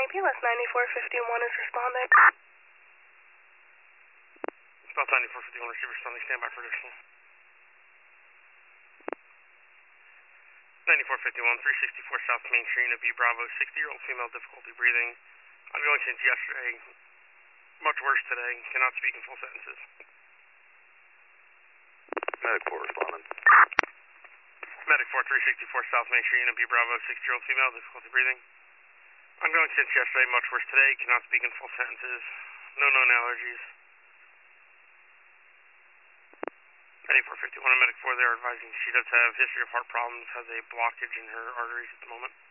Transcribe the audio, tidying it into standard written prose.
PLS 9451 is responding. South 9451 receiver responding, stand by for additional. 9451, 364 South Main Street, Unit B Bravo, 60-year-old female, difficulty breathing. Ongoing since yesterday, much worse today, cannot speak in full sentences. Medic 4 responding. Medic 4, 364 South Main Street, Unit B Bravo, 60-year-old female, difficulty breathing. Ongoing since yesterday, much worse today, cannot speak in full sentences. No known allergies. 9451 and Medic 4, they're advising she does have history of heart problems, has a blockage in her arteries at the moment.